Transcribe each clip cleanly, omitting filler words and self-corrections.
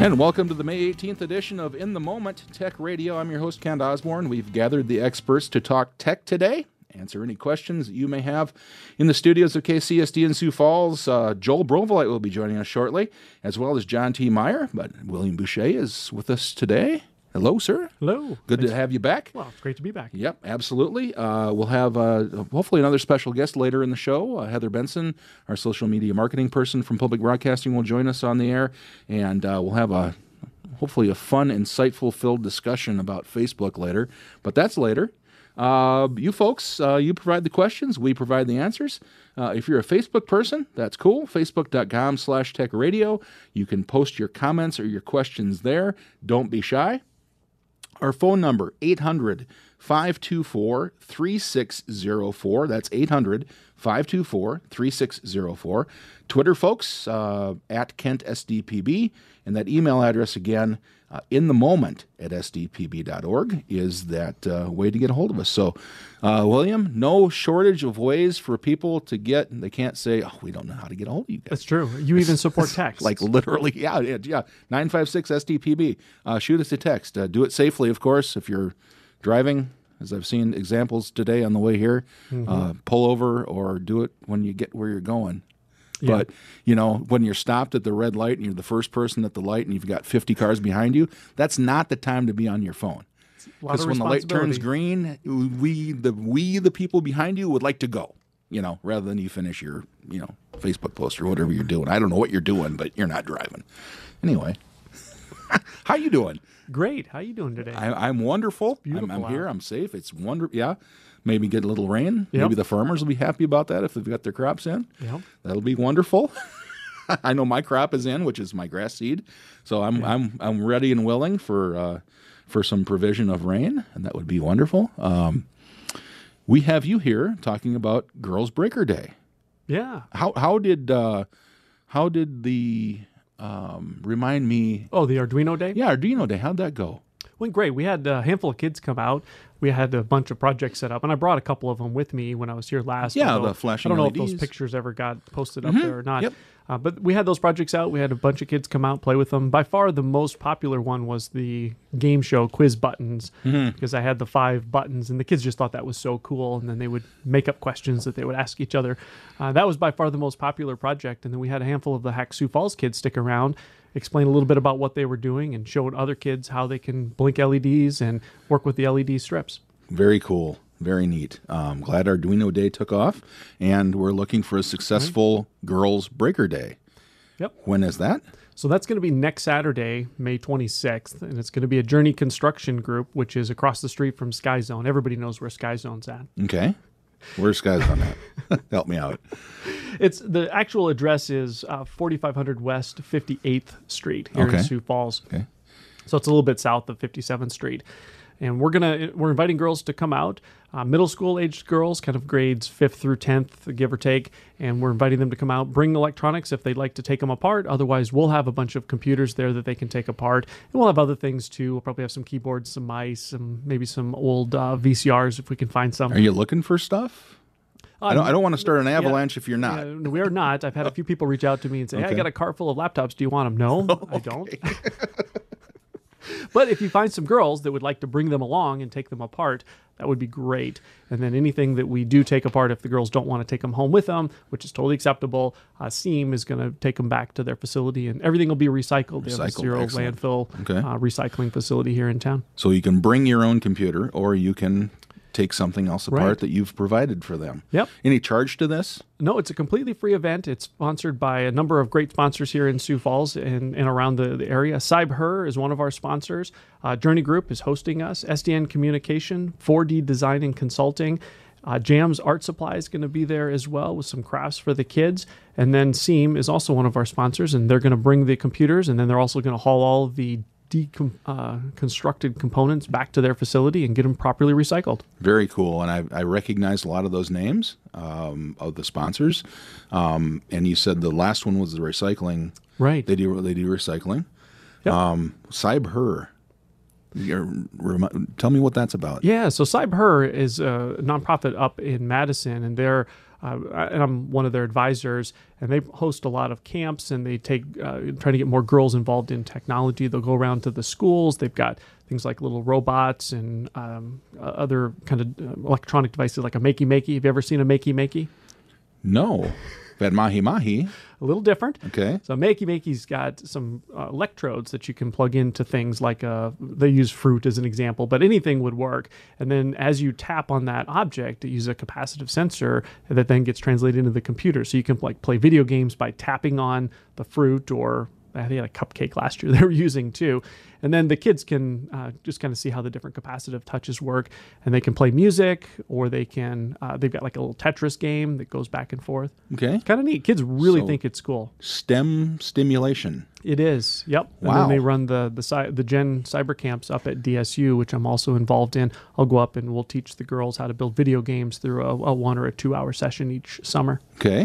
And welcome to the May 18th edition of In the Moment Tech Radio. I'm your host, Kent Osborne. We've gathered the experts to talk tech today, answer any questions that you may have. In the studios of KCSD in Sioux Falls, Joel Brovelite will be joining us shortly, as well as John T. Meyer. But William Boucher is with us today. Hello, sir. Hello. Good to have you back. Well, it's great to be back. Yep, absolutely. We'll have hopefully another special guest later in the show. Heather Benson, our social media marketing person from Public Broadcasting, will join us on the air, and we'll have hopefully a fun, insightful filled discussion about Facebook later. But that's later. You folks, you provide the questions, we provide the answers. If you're a Facebook person, that's cool. Facebook.com/techradio. You can post your comments or your questions there. Don't be shy. Our phone number, 800-524-3604. That's 800-524-3604. Twitter, folks, at KentSDPB. And that email address again, inthemoment@sdpb.org is that way to get a hold of us. So, William, no shortage of ways for people to they can't say, we don't know how to get a hold of you guys. That's true. You even support text. Like literally, yeah. 956-SDPB. Shoot us a text. Do it safely, of course, if you're driving, as I've seen examples today on the way here. Pull over or do it when you get where you're going. Yeah. But, when you're stopped at the red light and you're the first person at the light and you've got 50 cars behind you, that's not the time to be on your phone. Because when the light turns green, the people behind you would like to go, rather than you finish your, Facebook post or whatever you're doing. I don't know what you're doing, but you're not driving. Anyway, how you doing? Great. How you doing today? I'm wonderful. I'm here. I'm safe. It's wonderful. Yeah. Maybe get a little rain. Yep. Maybe the farmers will be happy about that if they've got their crops in. Yep. That'll be wonderful. I know my crop is in, which is my grass seed. So I'm ready and willing for some provision of rain, and that would be wonderful. We have you here talking about Girls Breaker Day. Yeah. How did the remind me? Oh, the Arduino Day? Yeah, Arduino Day. How'd that go? Went great. We had a handful of kids come out. We had a bunch of projects set up, and I brought a couple of them with me when I was here last. Yeah, the flashing I don't know LEDs. If those pictures ever got posted up there or not. Yep. But we had those projects out. We had a bunch of kids come out and play with them. By far, the most popular one was the game show quiz buttons, because I had the 5 buttons, and the kids just thought that was so cool, and then they would make up questions that they would ask each other. That was by far the most popular project, and then we had a handful of the Hack Sioux Falls kids stick around, explain a little bit about what they were doing, and showed other kids how they can blink LEDs and work with the LED strips. Very cool. Very neat. Glad Arduino Day took off, and we're looking for a successful Girls Breaker Day. Yep. When is that? So that's going to be next Saturday, May 26th, and it's going to be a Journey Construction Group, which is across the street from Sky Zone. Everybody knows where Sky Zone's at. Okay. Where's Sky Zone at? Help me out. The actual address is 4500 West 58th Street here in Sioux Falls. Okay. So it's a little bit south of 57th Street. And we're inviting girls to come out, middle school aged girls, kind of grades 5th through 10th, give or take. And we're inviting them to come out, bring electronics if they'd like to take them apart. Otherwise, we'll have a bunch of computers there that they can take apart. And we'll have other things too. We'll probably have some keyboards, some mice, maybe some old VCRs if we can find some. Are you looking for stuff? I don't want to start an avalanche if you're not. We are not. I've had a few people reach out to me and say, hey, I got a cart full of laptops. Do you want them? No, I don't. But if you find some girls that would like to bring them along and take them apart, that would be great. And then anything that we do take apart, if the girls don't want to take them home with them, which is totally acceptable, SEAM is going to take them back to their facility, and everything will be recycled. They have a zero landfill recycling facility here in town. So you can bring your own computer, or you can take something else apart that you've provided for them. Yep. Any charge to this? No, it's a completely free event. It's sponsored by a number of great sponsors here in Sioux Falls and around the area. Cyber is one of our sponsors. Journey Group is hosting us. SDN Communication, 4D Design and Consulting. Jam's Art Supply is going to be there as well with some crafts for the kids. And then SEAM is also one of our sponsors, and they're going to bring the computers, and then they're also going to haul all of the constructed components back to their facility and get them properly recycled. Very cool. And I recognize a lot of those names of the sponsors. And you said the last one was the recycling. Right. They do recycling. Yep. Cyber. Tell me what that's about. Yeah, so Cyber is a nonprofit up in Madison, and they're and I'm one of their advisors, and they host a lot of camps, and they take trying to get more girls involved in technology. They'll go around to the schools. They've got things like little robots and other kind of electronic devices like a Makey Makey. Have you ever seen a Makey Makey? No. But Mahi Mahi. A little different. Okay. So Makey Makey's got some electrodes that you can plug into things like they use fruit as an example, but anything would work. And then as you tap on that object, it uses a capacitive sensor that then gets translated into the computer. So you can like play video games by tapping on the fruit, or I think they had a cupcake last year they were using too. And then the kids can just kind of see how the different capacitive touches work, and they can play music, or they can, they've got like a little Tetris game that goes back and forth. Okay. Kind of neat. Kids really So- think it's cool. STEM stimulation. It is. Yep. And Wow. then they run the Gen cyber camps up at DSU, which I'm also involved in. I'll go up and we'll teach the girls how to build video games through a 1 or a 2 hour session each summer. Okay.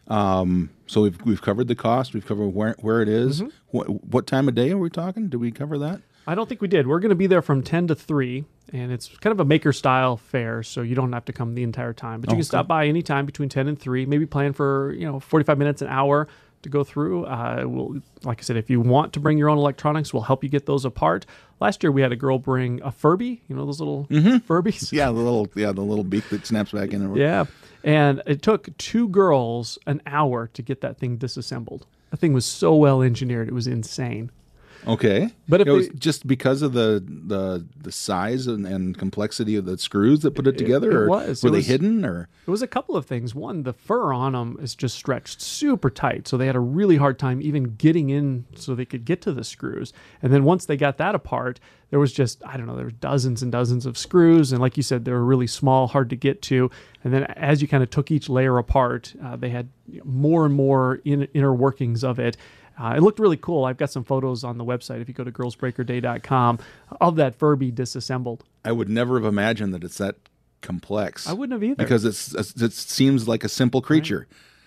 So we've covered the cost. We've covered where it is. What time of day are we talking? Did we cover that? I don't think we did. We're going to be there from 10 to 3, and it's kind of a maker style fair, so you don't have to come the entire time. But you can stop by anytime between 10 and 3, maybe plan for 45 minutes, an hour to go through. Like I said, if you want to bring your own electronics, we'll help you get those apart. Last year we had a girl bring a Furby, those little Furbies. Yeah, the little beak that snaps back in. Yeah. And it took 2 girls an hour to get that thing disassembled. That thing was so well engineered, it was insane. Okay. But if it was they- just because of the size and complexity of the screws that put it together, it or was. were It they was- hidden, or It was a couple of things. One, the fur on them is just stretched super tight, so they had a really hard time even getting in so they could get to the screws. And then once they got that apart, there was just, there were dozens and dozens of screws, and like you said, they were really small, hard to get to. And then as you kind of took each layer apart, they had more and more inner workings of it. It looked really cool. I've got some photos on the website if you go to girlsbreakerday.com of that Furby disassembled. I would never have imagined that it's that complex. I wouldn't have either. because it seems like a simple creature.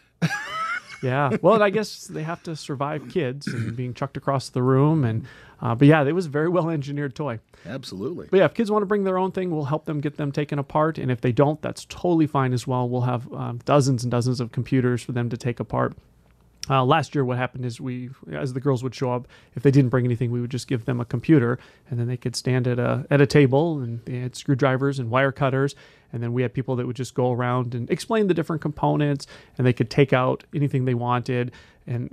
Yeah. Well, and I guess they have to survive kids and being chucked across the room. And but yeah, it was a very well engineered toy. Absolutely. But yeah, if kids want to bring their own thing, we'll help them get them taken apart. And if they don't, that's totally fine as well. We'll have dozens and dozens of computers for them to take apart. Last year, what happened is as the girls would show up, if they didn't bring anything, we would just give them a computer, and then they could stand at a table, and they had screwdrivers and wire cutters, and then we had people that would just go around and explain the different components, and they could take out anything they wanted, and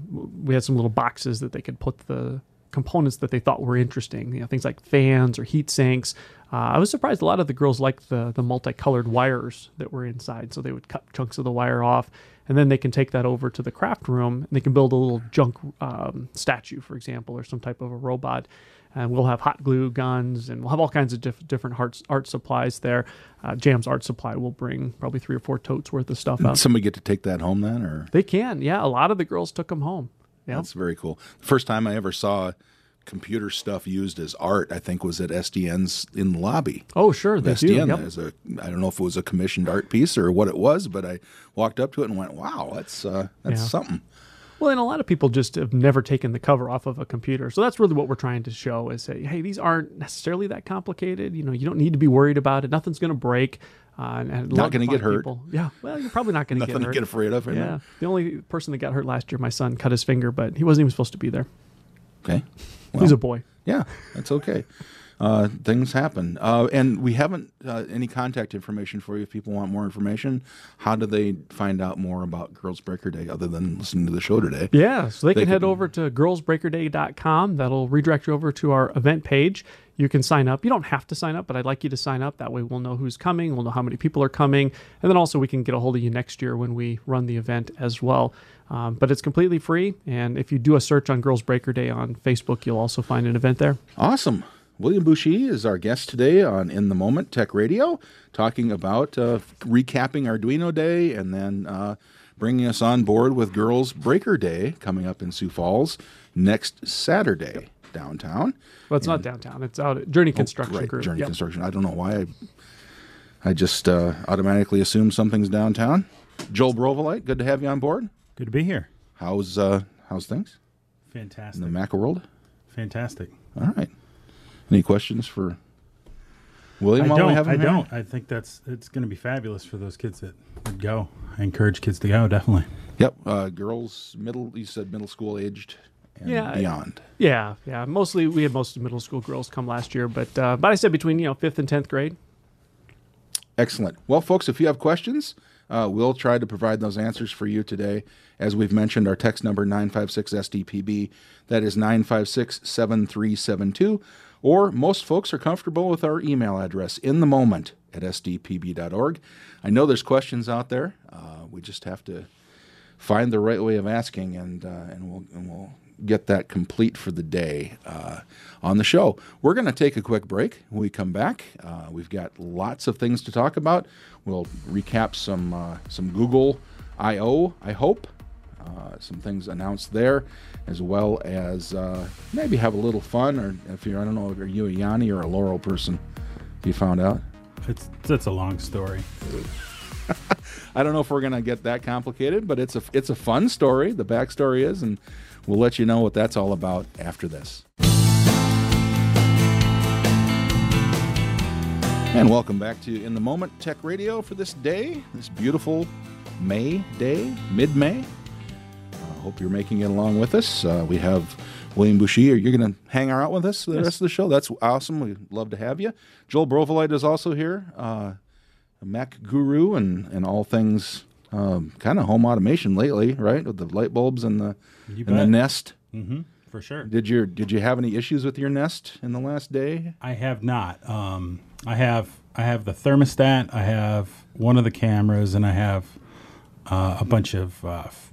we had some little boxes that they could put the components that they thought were interesting, things like fans or heat sinks. I was surprised a lot of the girls liked the multicolored wires that were inside, so they would cut chunks of the wire off, and then they can take that over to the craft room, and they can build a little junk statue, for example, or some type of a robot. And we'll have hot glue guns, and we'll have all kinds of different art supplies there. Jam's Art Supply will bring probably 3 or 4 totes worth of stuff out. Somebody get to take that home then, or They can, yeah. A lot of the girls took them home. Yeah. that's very cool. The first time I ever saw computer stuff used as art, I think, was at SDN's in the lobby. Oh, sure, they do. SDN Yep. as I don't know if it was a commissioned art piece or what it was, but I walked up to it and went, "Wow, that's Yeah. something." Well, and a lot of people just have never taken the cover off of a computer. So that's really what we're trying to show is say, hey, these aren't necessarily that complicated. You don't need to be worried about it. Nothing's going to break. And Not gonna get hurt. Yeah, well, you're probably not going to get Nothing hurt. to get afraid of. Yeah, the only person that got hurt last year, my son, cut his finger, but he wasn't even supposed to be there. Okay. He's a boy. Yeah, that's okay. Things happen. And we haven't any contact information for you if people want more information. How do they find out more about Girls Breaker Day other than listening to the show today? Yeah, so they can head can- over to girlsbreakerday.com. That'll redirect you over to our event page. You can sign up. You don't have to sign up, but I'd like you to sign up. That way we'll know who's coming. We'll know how many people are coming. And then also we can get a hold of you next year when we run the event as well. But it's completely free. And if you do a search on Girls Breaker Day on Facebook, you'll also find an event there. Awesome. William Bouchy is our guest today on In the Moment Tech Radio, talking about recapping Arduino Day and then bringing us on board with Girls Breaker Day coming up in Sioux Falls next Saturday downtown. Well, it's not downtown. It's out at Journey Construction Right, Group. Journey Yep. Construction. I don't know why I just automatically assume something's downtown. Joel Brovelite, good to have you on board. Good to be here. How's things Fantastic. in the Mac world? Fantastic. All right. Any questions for William, while we have him I here? don't. I think it's going to be fabulous for those kids that would go. I encourage kids to go, definitely. Yep. Girls, you said middle school aged and beyond. Yeah. Mostly, we had most middle school girls come last year, but I said between 5th and 10th grade. Excellent. Well, folks, if you have questions, we'll try to provide those answers for you today. As we've mentioned, our text number 956-SDPB, that is 956-7372. Or most folks are comfortable with our email address, inthemoment@sdpb.org. I know there's questions out there. We just have to find the right way of asking, and we'll get that complete for the day on the show. We're going to take a quick break. When we come back, we've got lots of things to talk about. We'll recap some Google I/O, I hope, some things announced there, as well as maybe have a little fun. Or if you're, I don't know, are you a Yanni or a Laurel person? Have you found out? It's a long story. I don't know if we're going to get that complicated, but it's a fun story. The backstory is, and we'll let you know what that's all about after this. And welcome back to In the Moment Tech Radio for this day, this beautiful May day, mid-May. Hope you're making it along with us. We have William Boucher. You're going to hang out with us for the rest of the show. That's awesome. We'd love to have you. Joel Brovelite is also here, a Mac guru and all things kind of home automation lately, right? With the light bulbs and the Nest. Mm-hmm, for sure. Did you have any issues with your Nest in the last day? I have not. I have the thermostat. I have one of the cameras, and I have a bunch of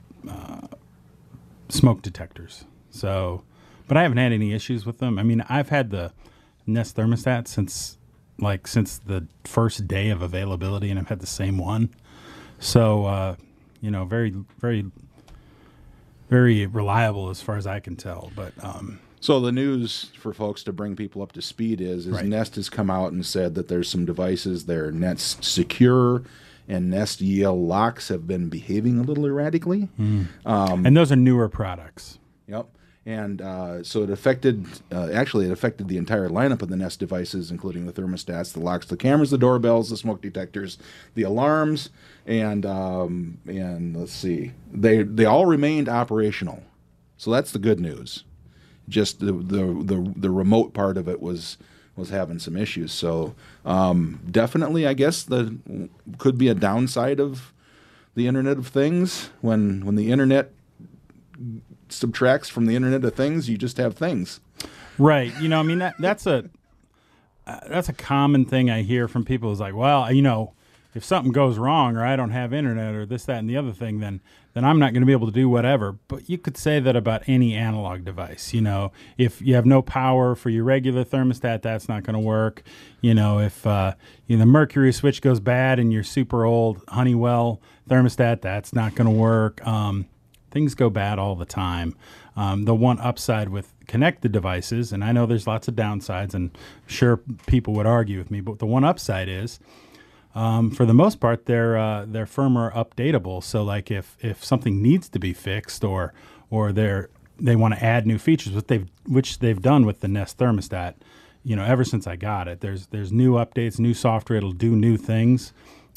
smoke detectors. So, but I haven't had any issues with them. I mean, I've had the Nest thermostat since the first day of availability, and I've had the same one. So, very, very, very reliable as far as I can tell. But so the news for folks to bring people up to speed is right. Nest has come out and said that there's some devices, their Nest Secure and Nest EL locks have been behaving a little erratically. And those are newer products. Yep. And so it affected the entire lineup of the Nest devices, including the thermostats, the locks, the cameras, the doorbells, the smoke detectors, the alarms, and let's see, they all remained operational. So that's the good news. Just the remote part of it was having some issues. So definitely, I guess could be a downside of the Internet of Things. When the Internet subtracts from the Internet of Things, you just have things. Right. I mean, that's a common thing I hear from people is like, well, if something goes wrong or I don't have internet or this, that, and the other thing, then I'm not going to be able to do whatever. But you could say that about any analog device. If you have no power for your regular thermostat, that's not going to work. If the mercury switch goes bad in your super old Honeywell thermostat, that's not going to work. Things go bad all the time. The one upside with connected devices, and I know there's lots of downsides, and sure people would argue with me, but the one upside is, for the most part, they're firmware updatable. So, like if something needs to be fixed, or they want to add new features, which they've done with the Nest thermostat, ever since I got it, there's new updates, new software. It'll do new things.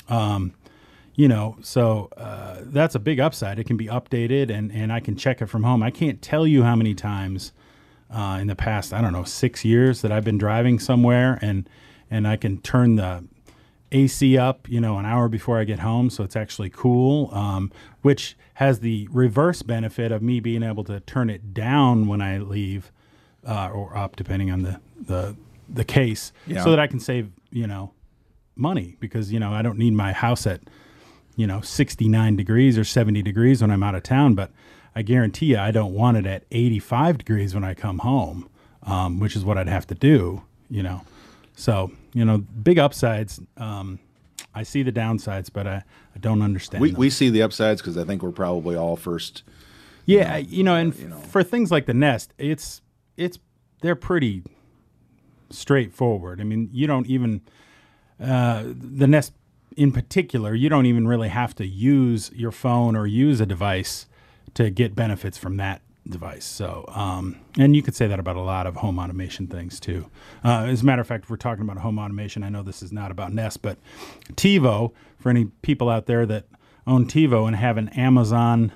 So that's a big upside. It can be updated, and I can check it from home. I can't tell you how many times in the past, 6 years that I've been driving somewhere, and I can turn the AC up, an hour before I get home, so it's actually cool, which has the reverse benefit of me being able to turn it down when I leave, or up, depending on the case, so that I can save, money, because, I don't need my house at 69 degrees or 70 degrees when I'm out of town, but I guarantee you I don't want it at 85 degrees when I come home, which is what I'd have to do, So, big upsides. I see the downsides, but I don't understand them. We see the upsides because I think we're probably all first. Yeah, for things like the Nest, they're pretty straightforward. I mean, you don't even the Nest in particular, you don't even really have to use your phone or use a device to get benefits from that device. So, and you could say that about a lot of home automation things too. As a matter of fact, if we're talking about home automation, I know this is not about Nest, but TiVo, for any people out there that own TiVo and have an Amazon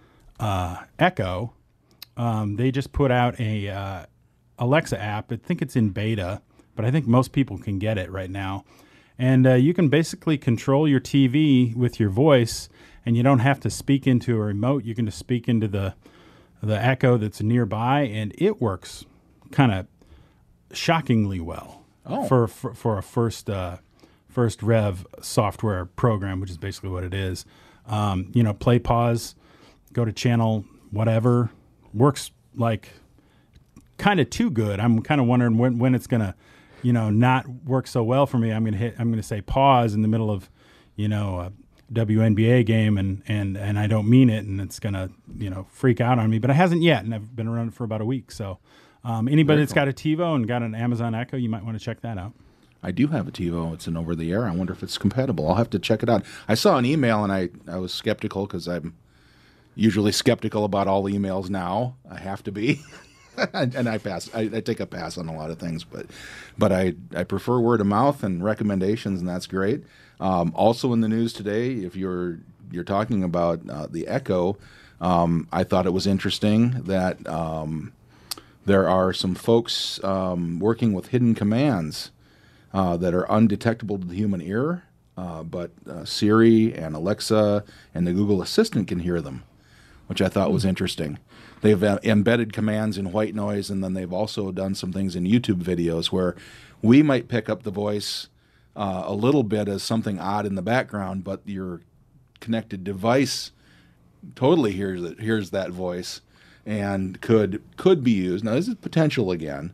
Echo, they just put out a Alexa app. I think it's in beta, but I think most people can get it right now. And you can basically control your TV with your voice, and you don't have to speak into a remote. You can just speak into the Echo that's nearby, and it works kind of shockingly well for a first rev software program, which is basically what it is. Play, pause, go to channel whatever, works like kind of too good. I'm kind of wondering when it's gonna not work so well for me. I'm gonna say pause in the middle of a WNBA game and I don't mean it, and it's gonna freak out on me, but it hasn't yet, and I've been around for about a week. So anybody that's got a TiVo and got an Amazon Echo, you might want to check that out. I do have a TiVo. It's an over-the-air. I wonder if it's compatible. I'll have to check it out. I saw an email, and I was skeptical because I'm usually skeptical about all emails now. I have to be. And I pass. I take a pass on a lot of things, but I prefer word of mouth and recommendations, and that's great. Also in the news today, if you're talking about the Echo, I thought it was interesting that there are some folks working with hidden commands that are undetectable to the human ear, but Siri and Alexa and the Google Assistant can hear them, which I thought was interesting. They've embedded commands in white noise, and then they've also done some things in YouTube videos where we might pick up the voice a little bit as something odd in the background, but your connected device totally hears that voice and could be used. Now, this is potential again.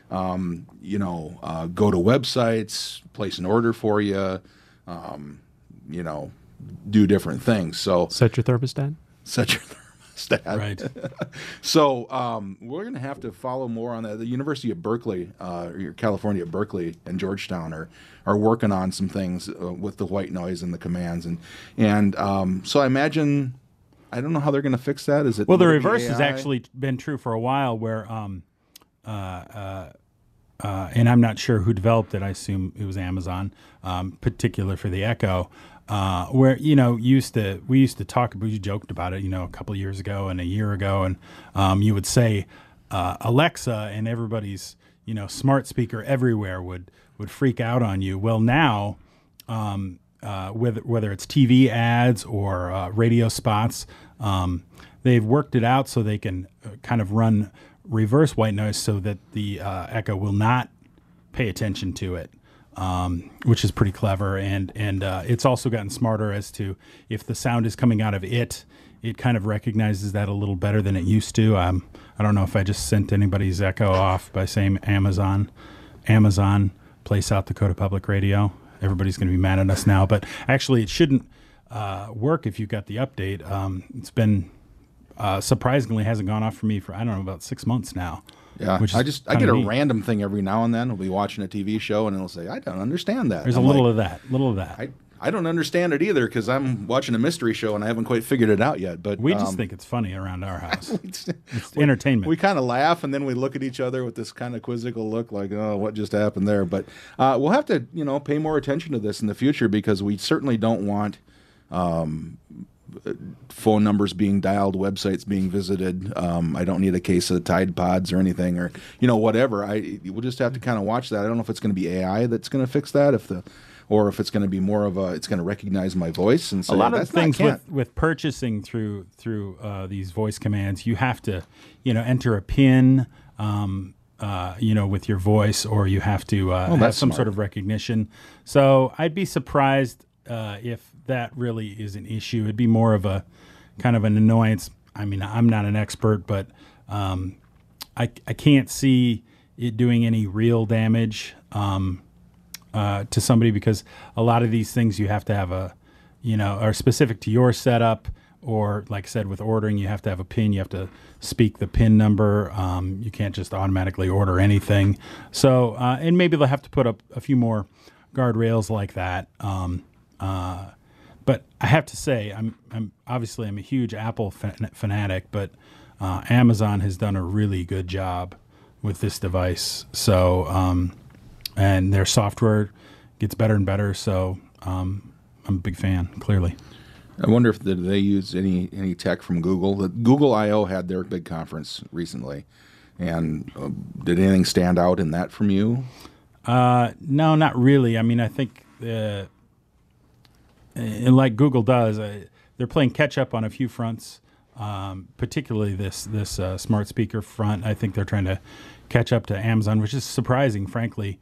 Go to websites, place an order for you, do different things. So set your thermostat. Right. So we're going to have to follow more on that. The University of Berkeley, California at Berkeley and Georgetown are working on some things with the white noise and the commands, and so I imagine, I don't know how they're going to fix that. Is it the reverse has actually been true for a while, where and I'm not sure who developed it. I assume it was Amazon, particular for the Echo. Where we used to talk about, you joked about it, a couple of years ago and a year ago, and you would say Alexa, and everybody's smart speaker everywhere would freak out on you. Well, now whether it's TV ads or radio spots, they've worked it out so they can kind of run reverse white noise so that the Echo will not pay attention to it. Which is pretty clever, and it's also gotten smarter as to if the sound is coming out of it kind of recognizes that a little better than it used to. I don't know if I just sent anybody's Echo off by saying Amazon, play South Dakota Public Radio. Everybody's going to be mad at us now, but actually it shouldn't work if you got the update. It's been surprisingly hasn't gone off for me for, I don't know, about 6 months now. Yeah, I get a random thing every now and then. We'll be watching a TV show, and it'll say, I don't understand that. There's a little of that. I don't understand it either because I'm watching a mystery show, and I haven't quite figured it out yet. But we just think it's funny around our house. It's entertainment. We kind of laugh, and then we look at each other with this kind of quizzical look like, oh, what just happened there? But we'll have to, pay more attention to this in the future because we certainly don't want phone numbers being dialed, websites being visited. I don't need a case of Tide Pods or anything, or whatever. We'll just have to kind of watch that. I don't know if it's going to be AI that's going to fix that, or if it's going to be more of it's going to recognize my voice and say, a lot of things with purchasing through these voice commands. You have to enter a PIN. With your voice, or you have to have some sort of recognition. So I'd be surprised if that really is an issue. It'd be more of a kind of an annoyance. I mean, I'm not an expert, but I can't see it doing any real damage to somebody, because a lot of these things you have to have are specific to your setup, or like I said, with ordering, you have to have a PIN. You have to speak the PIN number. You can't just automatically order anything. So, and maybe they'll have to put up a few more guardrails like that. But I have to say, I'm obviously I'm a huge Apple fanatic, but Amazon has done a really good job with this device. So, and their software gets better and better. So, I'm a big fan, clearly. I wonder if they use any tech from Google. Google I/O had their big conference recently, and did anything stand out in that from you? No, not really. I mean, I think like Google does, they're playing catch up on a few fronts, particularly this smart speaker front. I think they're trying to catch up to Amazon, which is surprising, frankly.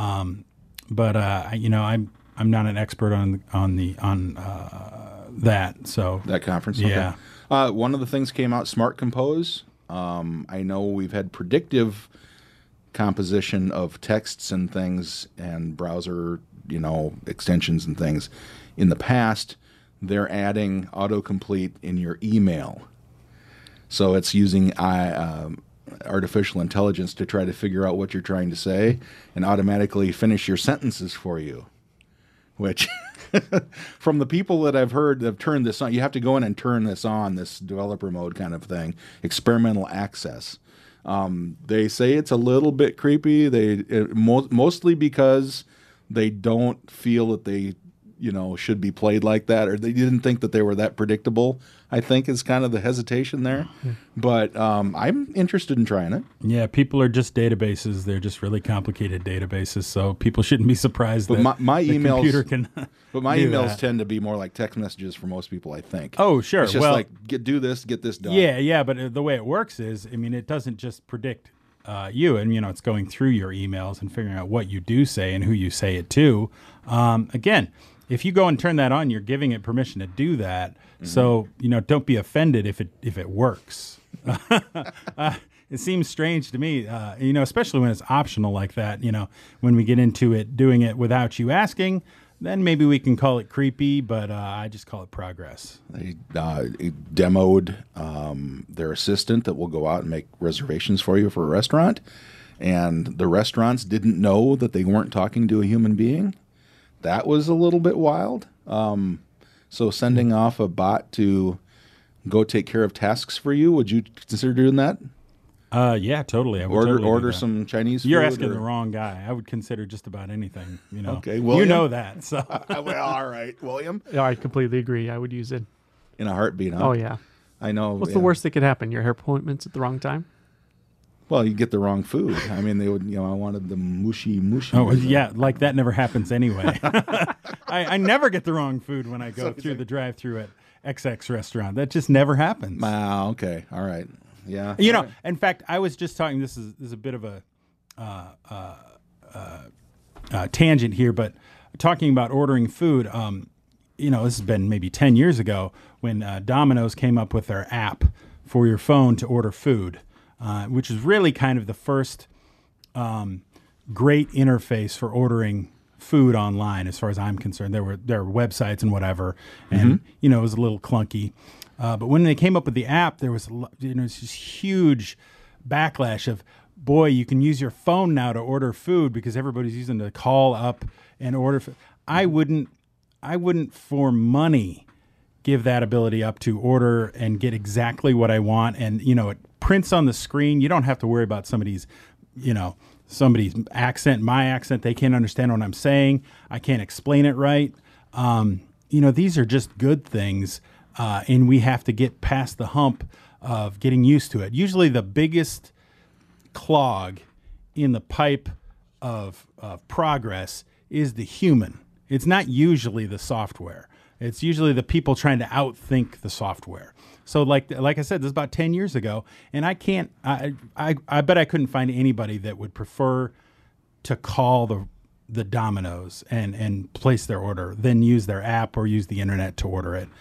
But I'm not an expert on that. So that conference, yeah. Okay. One of the things came out, Smart Compose. I know we've had predictive composition of texts and things and browser, extensions and things. In the past, they're adding autocomplete in your email. So it's using artificial intelligence to try to figure out what you're trying to say and automatically finish your sentences for you, which from the people that I've heard that have turned this on, you have to go in and turn this on, this developer mode kind of thing, experimental access. They say it's a little bit creepy. Mostly because they don't feel that they, should be played like that, or they didn't think that they were that predictable, I think is kind of the hesitation there. But I'm interested in trying it. Yeah, people are just databases. They're just really complicated databases, so people shouldn't be surprised But that my the emails, computer can But my do emails that. tend to be more like text messages for most people, I think. Oh, sure. It's just Well, like, do this, get this done. Yeah, but the way it works is, I mean, it doesn't just predict you, and it's going through your emails and figuring out what you do say and who you say it to. Again, if you go and turn that on, you're giving it permission to do that. Mm-hmm. So don't be offended if it works. It seems strange to me, especially when it's optional like that. When we get into it, doing it without you asking, then maybe we can call it creepy, but I just call it progress. They demoed their assistant that will go out and make reservations for you for a restaurant, and the restaurants didn't know that they weren't talking to a human being. That was a little bit wild. So sending off a bot to go take care of tasks for you, would you consider doing that? Yeah, totally. I would totally order do that. some Chinese food? You're asking the wrong guy. I would consider just about anything. Okay, William? You know that. So Well, all right, William. Yeah, I completely agree. I would use it. In a heartbeat, huh? Oh, yeah. I know. What's the worst that could happen? Your hair appointment's at the wrong time? Well, you get the wrong food. I mean, they would. I wanted the mushy. Oh, yeah, like that never happens anyway. I never get the wrong food when I go through the drive-through at XX restaurant. That just never happens. Wow. Okay. All right. Yeah. Right. In fact, I was just talking. This is a bit of a tangent here, but talking about ordering food. This has been maybe 10 years ago when Domino's came up with their app for your phone to order food, which is really kind of the first great interface for ordering food online, as far as I'm concerned. There were websites and whatever, and it was a little clunky. But when they came up with the app, there was this huge backlash of, boy, you can use your phone now to order food because everybody's using to call up and order food. I wouldn't for money give that ability up to order and get exactly what I want. And, it prints on the screen. You don't have to worry about somebody's accent, my accent. They can't understand what I'm saying. I can't explain it right. These are just good things. And we have to get past the hump of getting used to it. Usually the biggest clog in the pipe of progress is the human. It's not usually the software. It's usually the people trying to outthink the software. So like I said, this is about 10 years ago, and I bet I couldn't find anybody that would prefer to call the Domino's and place their order than use their app or use the internet to order it.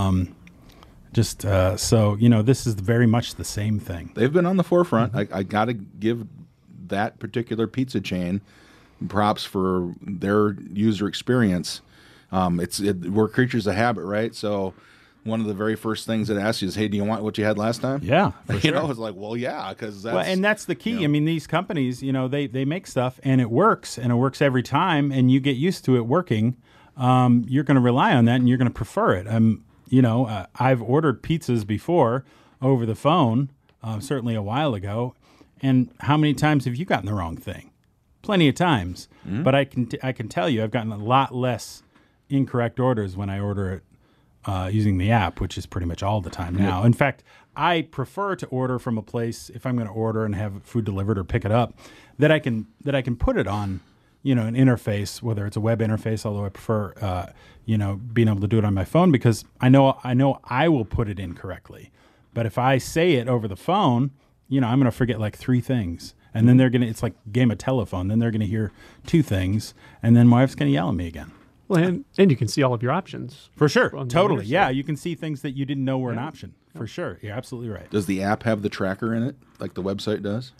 This is very much the same thing. They've been on the forefront. I got to give that particular pizza chain props for their user experience. We're creatures of habit, right? So one of the very first things it asks you is, hey, do you want what you had last time? Yeah, for sure. It's like, well, yeah, because that's... Well, and that's the key. I mean, these companies, they make stuff and it works every time, and you get used to it working. you're going to rely on that and you're going to prefer it. I've ordered pizzas before over the phone, certainly a while ago. And how many times have you gotten the wrong thing? Plenty of times. But I can tell you I've gotten a lot less incorrect orders when I order it using the app, which is pretty much all the time now. In fact, I prefer to order from a place, if I'm going to order and have food delivered or pick it up, that I can put it on, an interface, whether it's a web interface, although I prefer, being able to do it on my phone, because I know I will put it in correctly. But if I say it over the phone, I'm going to forget like 3 things. And then it's like a game of telephone. Then they're going to hear 2 things. And then my wife's going to yell at me again. Well, and you can see all of your options. For sure. Totally. Yeah. You can see things that you didn't know were an option. For sure. You're absolutely right. Does the app have the tracker in it like the website does?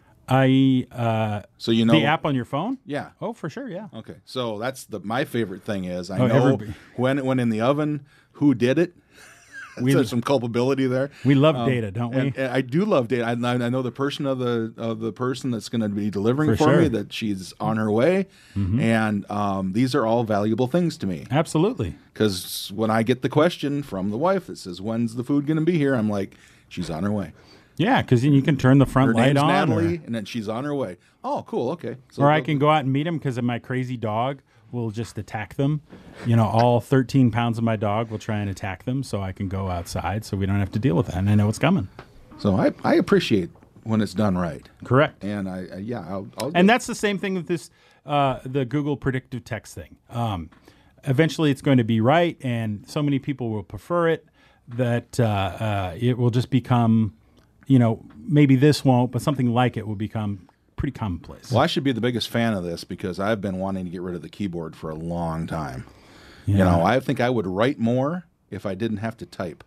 So the app on your phone? Yeah. Oh, for sure. Yeah. Okay. So that's my favorite thing is I know when it went in the oven, who did it. There's some culpability there. We love data, don't we? And I do love data. I know the person of the person that's going to be delivering for me, that she's on her way, and these are all valuable things to me. Absolutely. Because when I get the question from the wife that says, "When's the food going to be here?" I'm like, "She's on her way." Yeah, because then you can turn the front light on. Natalie, and then she's on her way. Oh, cool. Okay. So or I can go out and meet him because of my crazy dog. Will just attack them. All 13 pounds of my dog will try and attack them, so I can go outside so we don't have to deal with that, and I know what's coming. So I appreciate when it's done right. Correct. And I'll and that's the same thing with this, the Google predictive text thing. Eventually it's going to be right, and so many people will prefer it that it will just become, maybe this won't, but something like it will become pretty commonplace. Well, I should be the biggest fan of this because I've been wanting to get rid of the keyboard for a long time. Yeah. I think I would write more if I didn't have to type.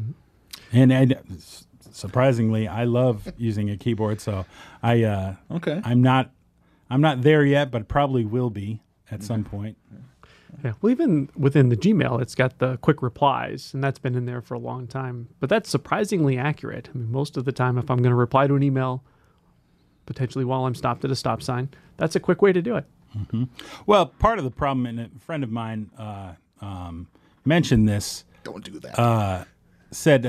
And surprisingly, I love using a keyboard, so Okay. I'm not there yet, but probably will be at some point. Yeah. Well, even within the Gmail, it's got the quick replies, and that's been in there for a long time. But that's surprisingly accurate. I mean, most of the time, if I'm going to reply to an email, potentially while I'm stopped at a stop sign, that's a quick way to do it. Mm-hmm. Well, part of the problem, and a friend of mine mentioned this. Don't do that. Said,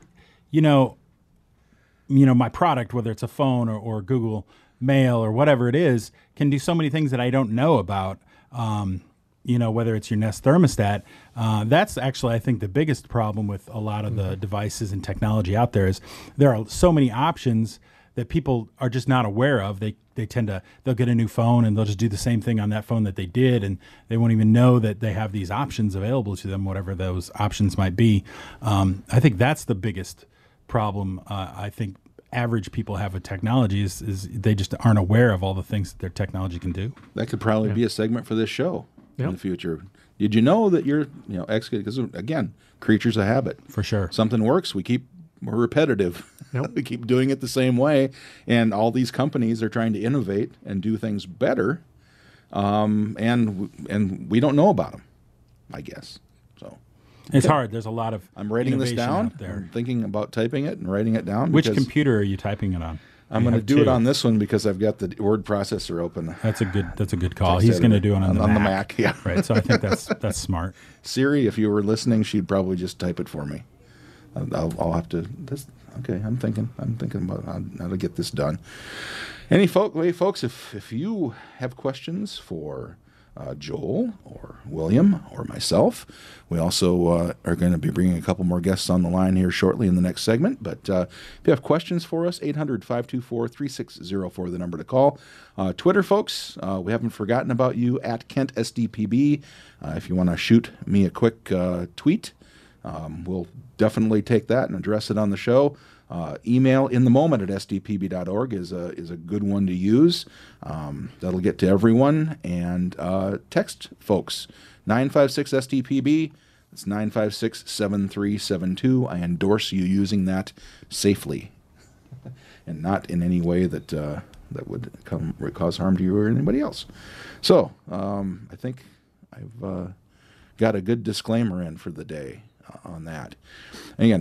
my product, whether it's a phone or Google Mail or whatever it is, can do so many things that I don't know about. Whether it's your Nest thermostat, that's actually, I think, the biggest problem with a lot of the devices and technology out there is there are so many options that people are just not aware of. They'll get a new phone and they'll just do the same thing on that phone that they did, and they won't even know that they have these options available to them, whatever those options might be. I think that's the biggest problem. I think average people have with technology is they just aren't aware of all the things that their technology can do. That could probably be a segment for this show in the future. Did you know that you're, because again, creatures of habit. For sure. Something works, we're repetitive. We keep doing it the same way, and all these companies are trying to innovate and do things better, and we don't know about them, I guess. So it's hard. There's a lot of I'm writing this down. Out there. I'm thinking about typing it and writing it down. Which computer are you typing it on? I'm going to do it on this one because I've got the word processor open. That's a good call. He's going to do it on the Mac. Yeah, right. So I think that's smart. Siri, if you were listening, she'd probably just type it for me. I'll have to. Okay, I'm thinking about how to get this done. Folks, if you have questions for Joel or William or myself, we also are going to be bringing a couple more guests on the line here shortly in the next segment. But if you have questions for us, 800-524-3604, the number to call. Twitter, folks, we haven't forgotten about you, at Kent SDPB. If you want to shoot me a quick tweet, we'll definitely take that and address it on the show. Email in the moment at sdpb.org is a good one to use. That'll get to everyone. And text folks 956-SDPB. That's 956-7372. I endorse you using that safely and not in any way that would cause harm to you or anybody else. So I think I've got a good disclaimer in for the day on that. Again,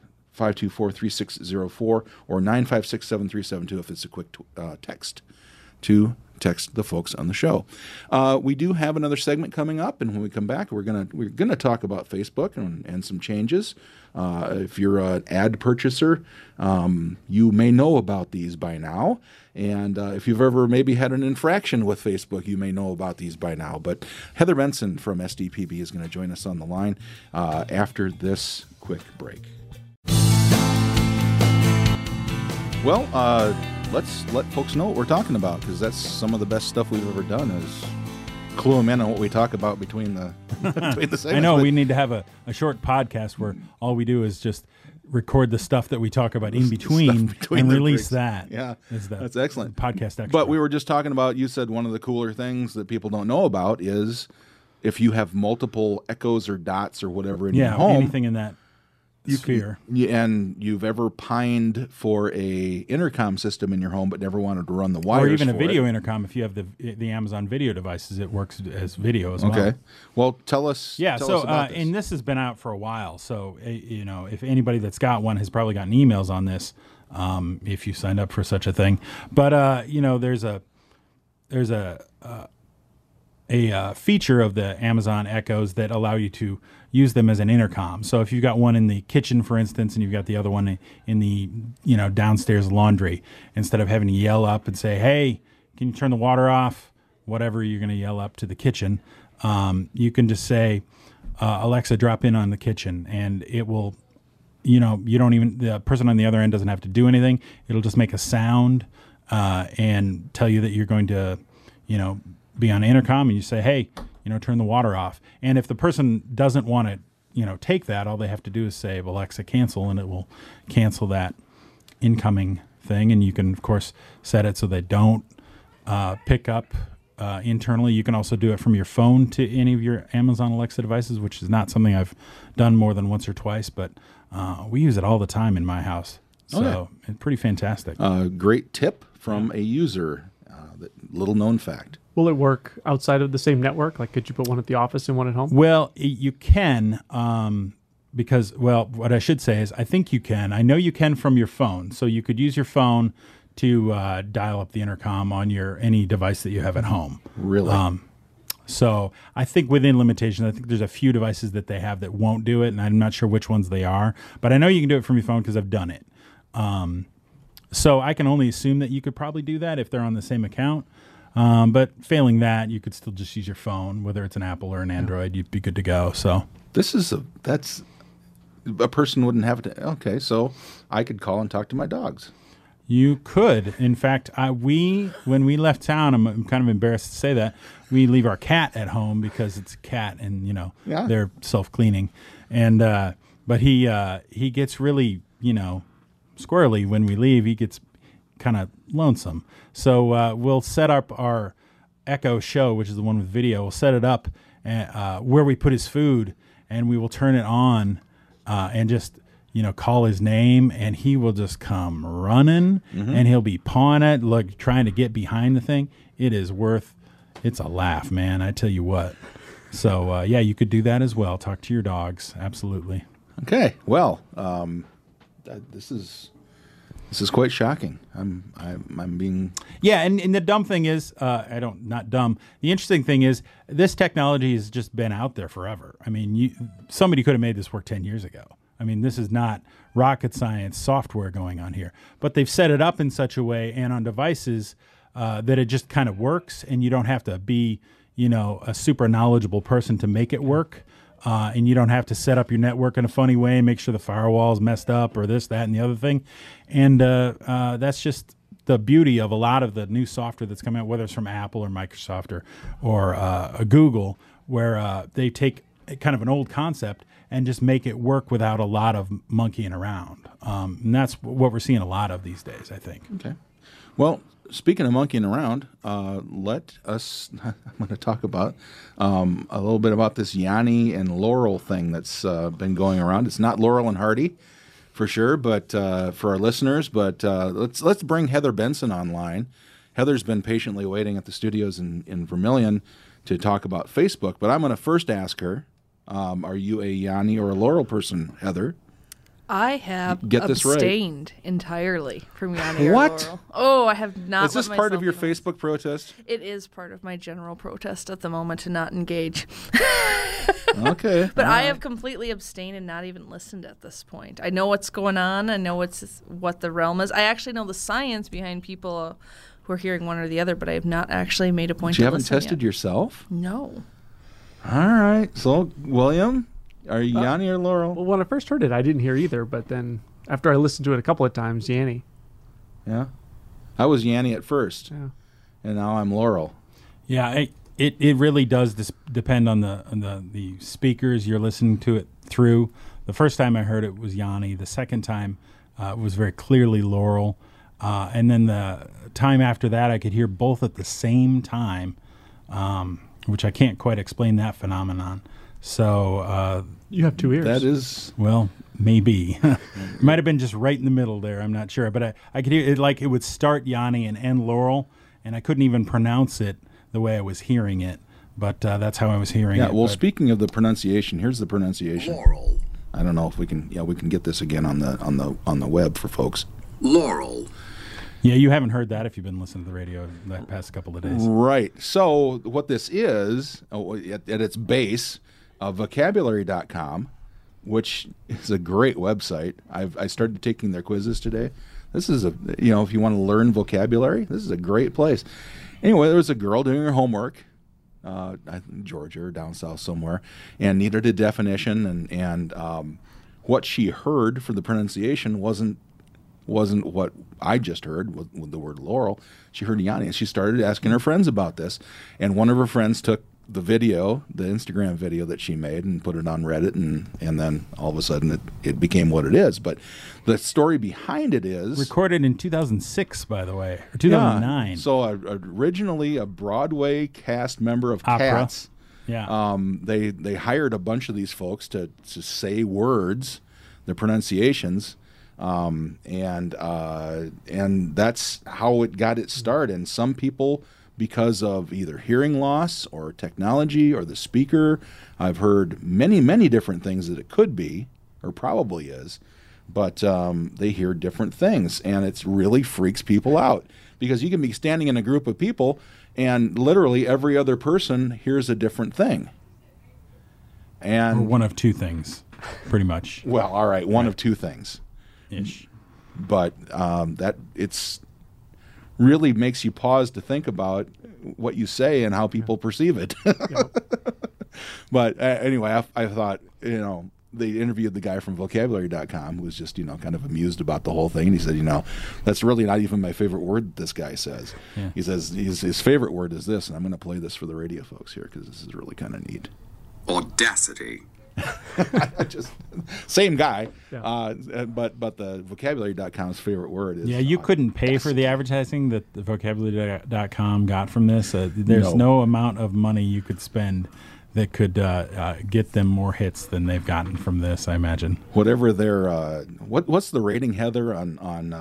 1-800-524-3604 or 956-7372 if it's a quick text. to text the folks on the show. We do have another segment coming up, and when we come back, we're gonna talk about Facebook and some changes. If you're an ad purchaser, you may know about these by now. And if you've ever maybe had an infraction with Facebook, you may know about these by now. But Heather Benson from SDPB is going to join us on the line after this quick break. Well, let's let folks know what we're talking about, because that's some of the best stuff we've ever done is clue them in on what we talk about between the segments. I know we need to have a short podcast where all we do is just record the stuff that we talk about in between and release that. Yeah, that's excellent. Podcast extra. But we were just talking about, you said one of the cooler things that people don't know about is if you have multiple echoes or dots or whatever in your home. Anything in that sphere. And you've ever pined for a intercom system in your home but never wanted to run the wires, or even a for video it. Intercom. If you have the Amazon video devices, it works as video as well. Okay. Well, tell us. Yeah. Tell So us about this. and this has been out for a while. So if anybody that's got one has probably gotten emails on this, if you signed up for such a thing. But there's a feature of the Amazon Echoes that allow you to use them as an intercom. So if you've got one in the kitchen, for instance, and you've got the other one in the downstairs laundry, instead of having to yell up and say, "Hey, can you turn the water off?" Whatever you're going to yell up to the kitchen, you can just say, "Alexa, drop in on the kitchen," and it will. The person on the other end doesn't have to do anything. It'll just make a sound and tell you that you're going to, be on intercom, and you say, "Hey, turn the water off." And if the person doesn't want to, take that, all they have to do is say, "Alexa, cancel," and it will cancel that incoming thing. And you can, of course, set it so they don't pick up internally. You can also do it from your phone to any of your Amazon Alexa devices, which is not something I've done more than once or twice, but we use it all the time in my house. So it's pretty fantastic. Great tip from a user. Little known fact. Will it work outside of the same network? Like, could you put one at the office and one at home? Well, you can, because, what I should say is I think you can. I know you can from your phone. So you could use your phone to dial up the intercom on any device that you have at home. Really? So I think within limitations, I think there's a few devices that they have that won't do it, and I'm not sure which ones they are. But I know you can do it from your phone because I've done it. So I can only assume that you could probably do that if they're on the same account. But failing that, you could still just use your phone, whether it's an Apple or an Android. You'd be good to go. So that's a person wouldn't have to. Okay, so I could call and talk to my dogs. You could. In fact, when we left town, I'm kind of embarrassed to say that, we leave our cat at home because it's a cat and, they're self-cleaning. And but he gets really, squirrely when we leave. He gets kind of lonesome. So we'll set up our Echo Show, which is the one with video. We'll set it up where we put his food, and we will turn it on and just call his name, and he will just come running, and he'll be pawing it, trying to get behind the thing. It's a laugh, man. I tell you what. So you could do that as well. Talk to your dogs. Absolutely. Okay. Well, this is quite shocking. I'm being. Yeah, and the dumb thing is, not dumb. The interesting thing is, this technology has just been out there forever. I mean, somebody could have made this work 10 years ago. I mean, this is not rocket science software going on here, but they've set it up in such a way and on devices that it just kind of works, and you don't have to be, a super knowledgeable person to make it work. And you don't have to set up your network in a funny way and make sure the firewall is messed up or this, that, and the other thing. And that's just the beauty of a lot of the new software that's coming out, whether it's from Apple or Microsoft or Google, where they take kind of an old concept and just make it work without a lot of monkeying around. And that's what we're seeing a lot of these days, I think. Okay. Well, speaking of monkeying around, I'm going to talk about a little bit about this Yanni and Laurel thing that's been going around. It's not Laurel and Hardy, for sure, but for our listeners. But let's bring Heather Benson online. Heather's been patiently waiting at the studios in Vermilion to talk about Facebook. But I'm going to first ask her, are you a Yanni or a Laurel person, Heather? I have Get this right. abstained entirely from Yanni or What? Laurel. Oh, I have not. Is this let part of myself your be nice. Facebook protest? It is part of my general protest at the moment to not engage. Okay. But I have completely abstained and not even listened at this point. I know what's going on. I know what the realm is. I actually know the science behind people who are hearing one or the other, but I have not actually made a point You to haven't listen tested yet. yourself? No. All right. So, William, are you Yanni or Laurel? Well, when I first heard it, I didn't hear either. But then after I listened to it a couple of times, Yanni. Yeah. I was Yanni at first, Yeah. and now I'm Laurel. Yeah, it really does depend on the speakers you're listening to it through. The first time I heard it was Yanni. The second time it was very clearly Laurel. And then the time after that, I could hear both at the same time, which I can't quite explain that phenomenon. So, You have two ears. That is... well, maybe. It might have been just right in the middle there. I'm not sure. But I could hear it like it would start Yanni and end Laurel, and I couldn't even pronounce it the way I was hearing it. But that's how I was hearing it. Yeah, well, But speaking of the pronunciation, here's the pronunciation. Laurel. I don't know if we can get this again on the web for folks. Laurel. yeah, you haven't heard that if you've been listening to the radio the past couple of days. Right. So what this is, at its base, vocabulary.com, which is a great website. I started taking their quizzes today. This is if you want to learn vocabulary, this is a great place. Anyway, there was a girl doing her homework, I think Georgia or down south somewhere, and needed a definition, and what she heard for the pronunciation wasn't what I just heard with the word Laurel. She heard Yanni, and she started asking her friends about this. And one of her friends took the video, the Instagram video that she made, and put it on Reddit, and then all of a sudden it became what it is. But the story behind it is... Recorded in 2006, by the way, or 2009. Yeah, so originally a Broadway cast member of Opera. Cats. Yeah. They hired a bunch of these folks to say words, the pronunciations, and that's how it got its start. And some people, because of either hearing loss or technology or the speaker, I've heard many different things that it could be or probably is, but they hear different things, and it really freaks people out because you can be standing in a group of people and literally every other person hears a different thing. Or And one of two things, pretty much. well, all right, one of two things. Ish. But that it's really makes you pause to think about what you say and how people perceive it. But anyway, I thought, they interviewed the guy from vocabulary.com who was just, kind of amused about the whole thing. And he said, that's really not even my favorite word this guy says. Yeah. He says his favorite word is this, and I'm going to play this for the radio folks here because this is really kind of neat. Audacity. Just same guy, Yeah. but the vocabulary.com's favorite word is Yeah, you couldn't pay for the advertising that the vocabulary.com got from this. There's no amount of money you could spend that could get them more hits than they've gotten from this, I imagine. whatever their what's the rating, Heather, on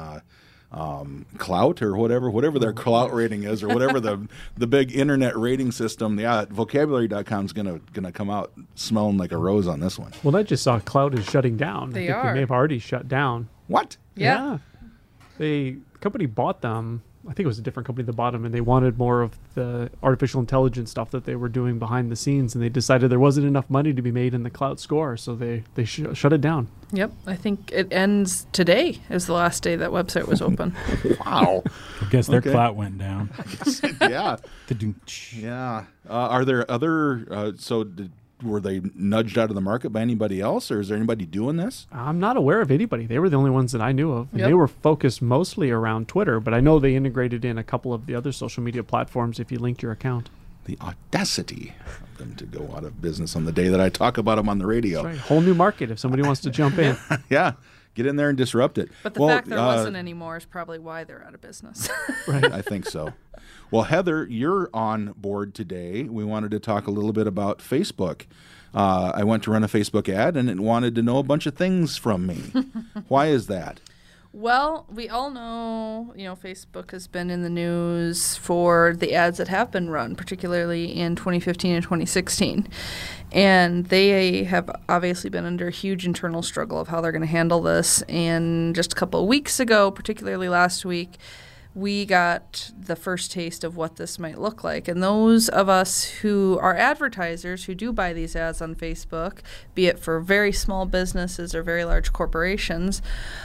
Clout or whatever their Clout rating is, or whatever the big internet rating system. Yeah, vocabulary.com's gonna come out smelling like a rose on this one. Well, I just saw Cloud is shutting down. They I think are. They may have already shut down. What? Yeah. The company bought them. I think it was a different company that bought them, and they wanted more of the artificial intelligence stuff that they were doing behind the scenes, and they decided there wasn't enough money to be made in the Cloud score, so they shut it down. Yep. I think it ends today is the last day that website was open. Wow. I guess their Okay. clout went down. Yeah. Ta-doom-tsh. Yeah. Are there other? Were they nudged out of the market by anybody else, or is there anybody doing this? I'm not aware of anybody. They were the only ones that I knew of. And Yep. they were focused mostly around Twitter, but I know they integrated in a couple of the other social media platforms if you linked your account. The audacity of them to go out of business on the day that I talk about them on the radio. Right. Whole new market if somebody wants to jump in. Yeah. Get in there and disrupt it. But the fact there wasn't anymore is probably why they're out of business. I think so. Well, Heather, you're on board today. We wanted to talk a little bit about Facebook. I went to run a Facebook ad, and it wanted to know a bunch of things from me. Why is that? Well, we all know, Facebook has been in the news for the ads that have been run, particularly in 2015 and 2016. And they have obviously been under a huge internal struggle of how they're going to handle this. And just a couple of weeks ago, particularly last week, we got the first taste of what this might look like. And those of us who are advertisers who do buy these ads on Facebook, be it for very small businesses or very large corporations,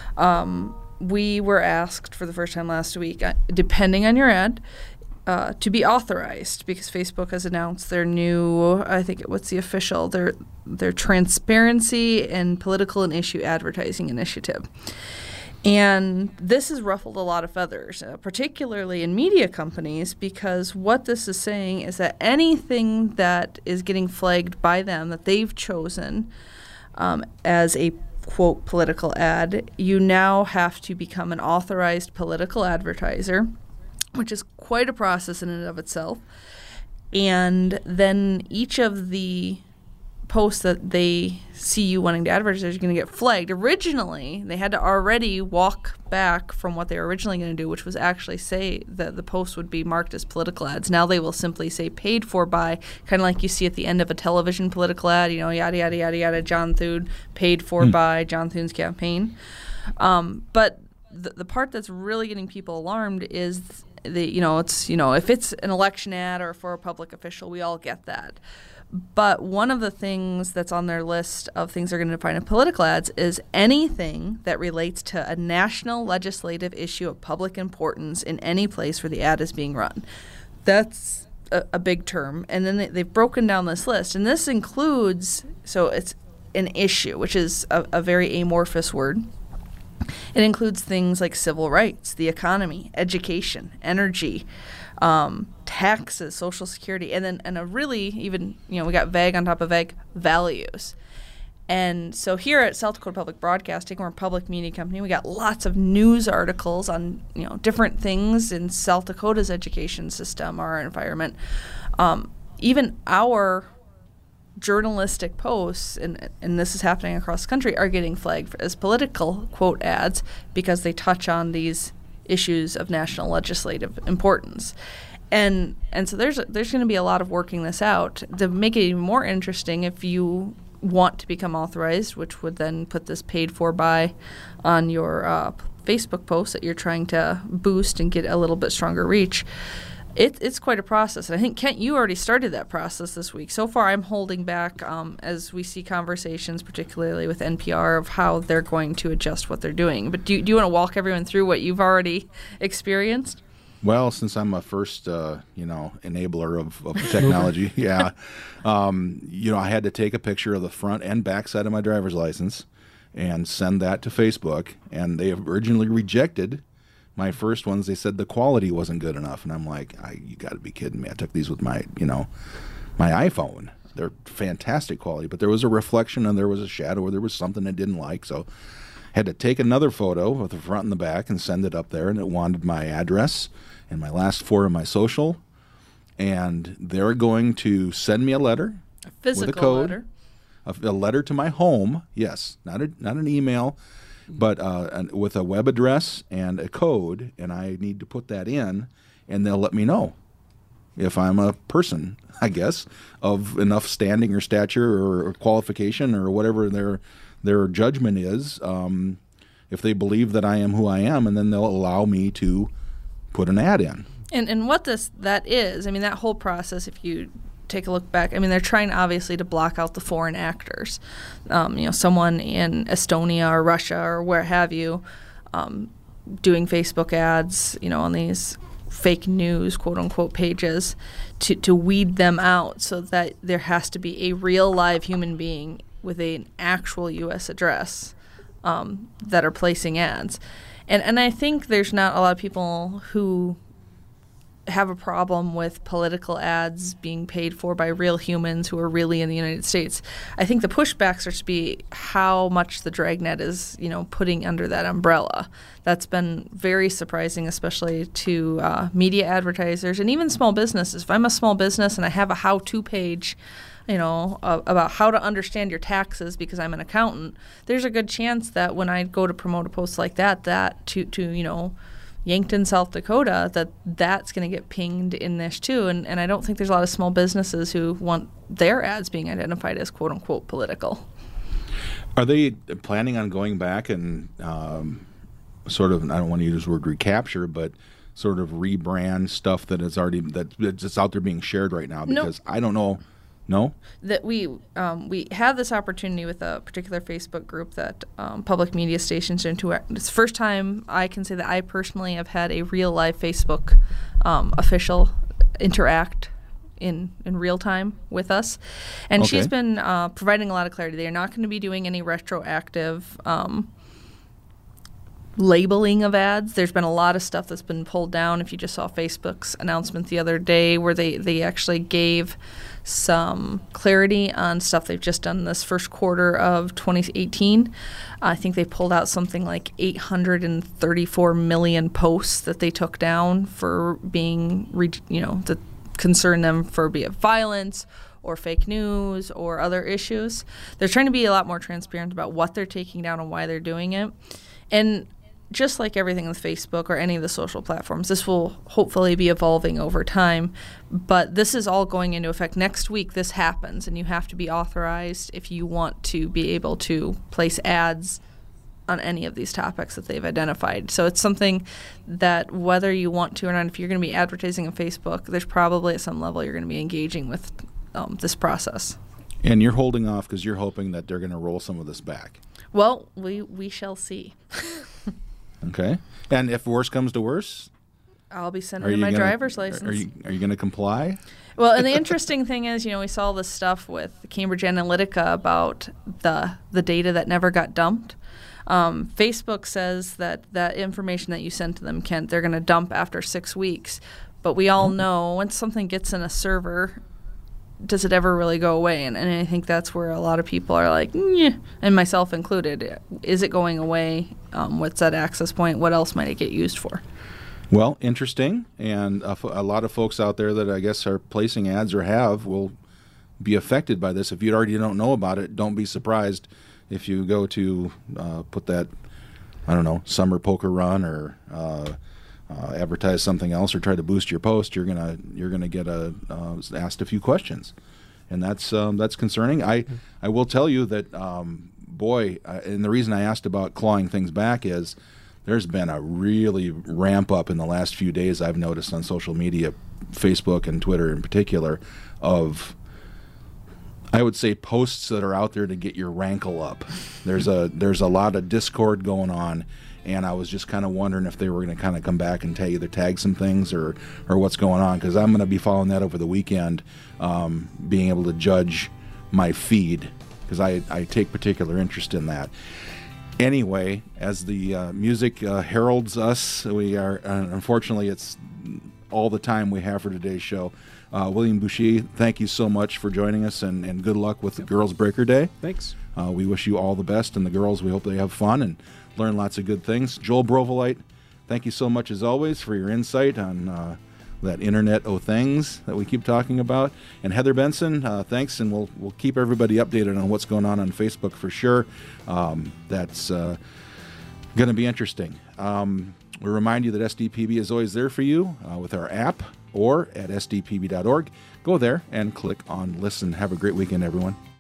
we were asked for the first time last week, depending on your ad, to be authorized, because Facebook has announced their new, what's the official, their transparency and political and issue advertising initiative. And this has ruffled a lot of feathers, particularly in media companies, because what this is saying is that anything that is getting flagged by them that they've chosen as a, quote, political ad, you now have to become an authorized political advertiser, which is quite a process in and of itself. And then each of the posts that they see you wanting to advertise is going to get flagged. Originally, they had to already walk back from what they were originally going to do, which was actually say that the post would be marked as political ads. Now they will simply say paid for by, kind of like you see at the end of a television political ad, yada, yada, yada, yada, John Thune, paid for by John Thune's campaign. But the part that's really getting people alarmed is if it's an election ad or for a public official, we all get that. But one of the things that's on their list of things they're going to define as political ads is anything that relates to a national legislative issue of public importance in any place where the ad is being run. That's a big term. And then they've broken down this list. And this includes, so it's an issue, which is a very amorphous word. It includes things like civil rights, the economy, education, energy, taxes, Social Security, and a really even, we got vague on top of vague, values. And so here at South Dakota Public Broadcasting, we're a public media company. We got lots of news articles on, different things in South Dakota's education system, our environment. Even our journalistic posts, and this is happening across the country, are getting flagged as political, quote, ads because they touch on these issues of national legislative importance. And so there's going to be a lot of working this out to make it even more interesting. If you want to become authorized, which would then put this paid for by on your Facebook post that you're trying to boost and get a little bit stronger reach, it's quite a process. And I think, Kent, you already started that process this week. So far, I'm holding back as we see conversations, particularly with NPR, of how they're going to adjust what they're doing. But do you want to walk everyone through what you've already experienced? Well, since I'm a first, enabler of technology, yeah, I had to take a picture of the front and back side of my driver's license and send that to Facebook. And they originally rejected my first ones. They said the quality wasn't good enough. And I'm like, you got to be kidding me. I took these with my iPhone. They're fantastic quality. But there was a reflection and there was a shadow or there was something I didn't like. So I had to take another photo of the front and the back and send it up there. And it wanted my address and my last four of my social. And they're going to send me a letter. A physical with a code, letter. A letter to my home. Yes, not an email. But with a web address and a code, and I need to put that in, and they'll let me know if I'm a person, I guess, of enough standing or stature or qualification or whatever their judgment is, if they believe that I am who I am, and then they'll allow me to put an ad in. And what that is, that whole process, if you take a look back, they're trying obviously to block out the foreign actors. Someone in Estonia or Russia or where have you, doing Facebook ads, on these fake news, quote unquote, pages to weed them out so that there has to be a real live human being with an actual U.S. address that are placing ads. And I think there's not a lot of people who have a problem with political ads being paid for by real humans who are really in the United States. I think the pushback starts to be how much the dragnet is, putting under that umbrella. That's been very surprising, especially to media advertisers and even small businesses. If I'm a small business and I have a how-to page about how to understand your taxes because I'm an accountant, there's a good chance that when I go to promote a post like that to Yankton, South Dakota, that's going to get pinged in this too. And I don't think there's a lot of small businesses who want their ads being identified as quote unquote political. Are they planning on going back and sort of, I don't want to use the word recapture, but sort of rebrand stuff that's just out there being shared right now? Because I don't know. No? That we have this opportunity with a particular Facebook group that public media stations are into. It's the first time I can say that I personally have had a real live Facebook official interact in real time with us. And she's been providing a lot of clarity. They are not going to be doing any retroactive labeling of ads. There's been a lot of stuff that's been pulled down. If you just saw Facebook's announcement the other day where they actually gave some clarity on stuff they've just done this first quarter of 2018. I think they pulled out something like 834 million posts that they took down for being, that concern them for be it violence or fake news or other issues. They're trying to be a lot more transparent about what they're taking down and why they're doing it. And just like everything with Facebook or any of the social platforms, this will hopefully be evolving over time. But this is all going into effect next week. This happens, and you have to be authorized if you want to be able to place ads on any of these topics that they've identified. So it's something that whether you want to or not, if you're going to be advertising on Facebook, there's probably at some level you're going to be engaging with this process. And you're holding off because you're hoping that they're going to roll some of this back. Well, we shall see. Okay. And if worse comes to worse? I'll be sending in my driver's license. Are you going to comply? Well, and the interesting thing is, we saw this stuff with Cambridge Analytica about the data that never got dumped. Facebook says that information that you sent to them, Kent, they're going to dump after 6 weeks. But we all know once something gets in a server, does it ever really go away? And I think that's where a lot of people are like, and myself included, is it going away? What's that access point? What else might it get used for? Well, interesting. And a lot of folks out there that I guess are placing ads or will be affected by this. If you already don't know about it, don't be surprised if you go to put that, I don't know, summer poker run or advertise something else or try to boost your post, you're gonna get asked a few questions, and that's concerning. I will tell you that and the reason I asked about clawing things back is there's been a really ramp up in the last few days I've noticed on social media, Facebook and Twitter in particular, of I would say posts that are out there to get your rankle up. There's a lot of discord going on. And I was just kind of wondering if they were going to kind of come back and either tag some things or what's going on, because I'm going to be following that over the weekend, being able to judge my feed, because I take particular interest in that. Anyway, as the music heralds us, we are, unfortunately, it's all the time we have for today's show. William Boucher, thank you so much for joining us, and good luck with the Girls Breaker Day. Thanks. We wish you all the best, and the girls, we hope they have fun and learn lots of good things. Joel Brovelite, thank you so much as always for your insight on that Internet of Things that we keep talking about. And Heather Benson, thanks, and we'll keep everybody updated on what's going on Facebook for sure. That's going to be interesting. We remind you that SDPB is always there for you with our app or at sdpb.org. Go there and click on Listen. Have a great weekend, everyone.